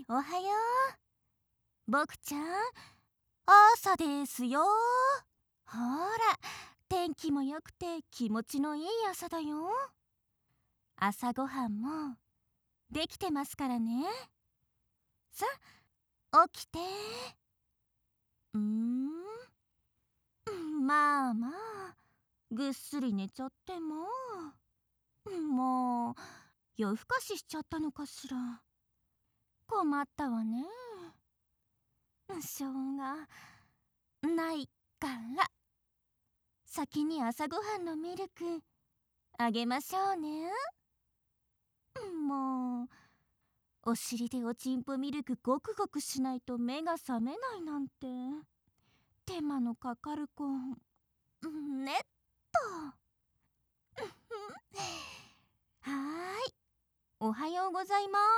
おはよう。僕ちゃん、朝ですよ。ほら、天気も良くて気持ちのいい朝だよ。朝ごはんもできてますからね。さあ、起きて。まあまあ、ぐっすり寝ちゃってもう夜更かししちゃったのかしら。困ったわね。しょうがないから先に朝ごはんのミルクあげましょうね。もうお尻でおちんぽミルクごくごくしないと目が覚めないなんて手間のかかる子ねっと。はーい、おはようございます。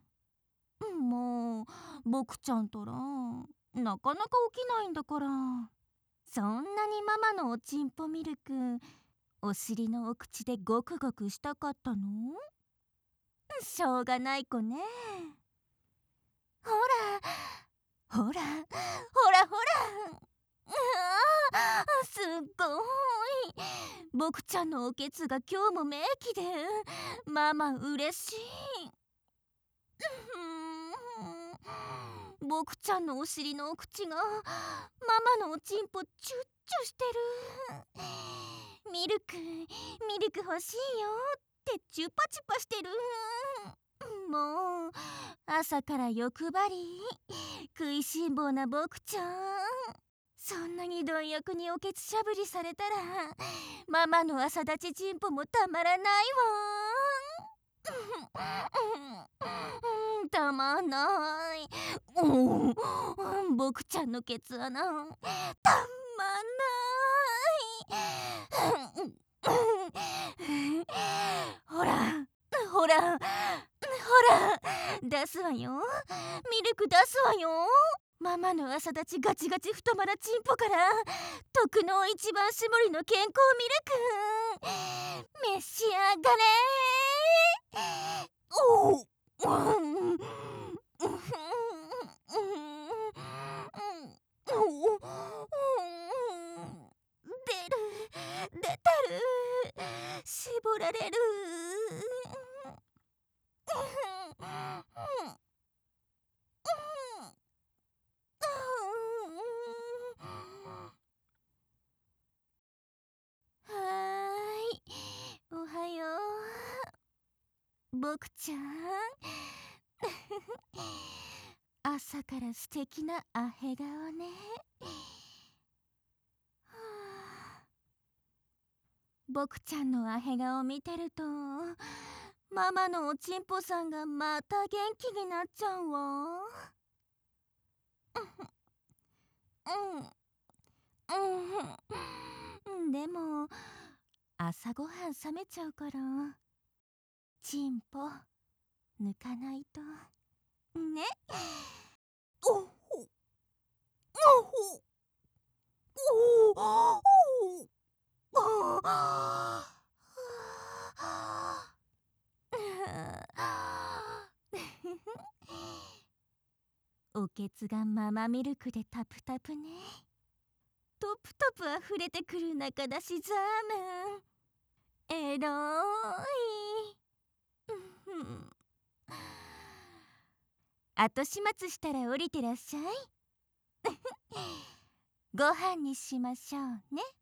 もう僕ちゃんとらなかなか起きないんだから、そんなにママのおちんぽミルクお尻のお口でごくごくしたかったの？しょうがない子ね。ほらほらほらほら、すっごい僕ちゃんのおけつが今日も名器でママ嬉しい。僕ちゃんのお尻のお口がママのおちんぽチュッチュしてる。ミルク欲しいよってチュパチュパしてる。もう朝から欲張り食いしん坊な僕ちゃん、そんなに貪欲におけつしゃぶりされたらママの朝立ちちんぽもたまらないわ。たまんない。僕ちゃんのケツ穴たまんない。ほらほら出すわよ。ミルク出すわよ。ママの朝立ちガチガチ太まらちんぽから特の一番搾りの健康ミルク召し上がれ。お出たる絞られる。はーい、おはよう僕ちゃん。朝から素敵なアヘ顔ね。僕ちゃんのアヘ顔見てるとママのおちんぽさんがまた元気になっちゃうわ。でも朝ごはん冷めちゃうからちんぽ抜かないとね。おほおほおおおけつがママミルクでタプタプね。トプトプあふれてくる中出しザーメンエロい。後始末したら降りてらっしゃい。ご飯にしましょうね。